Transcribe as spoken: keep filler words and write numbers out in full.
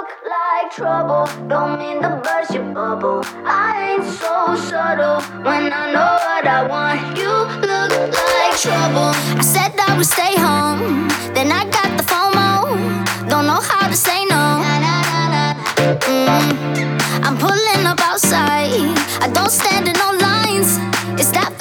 look like trouble. Don't mean to burst your bubble. I ain't so subtle when I know what I want. You look like trouble. I said I would stay home, then I got the FOMO. Don't know how to say no. Mm. I'm pulling up outside. I don't stand in no lines. It's that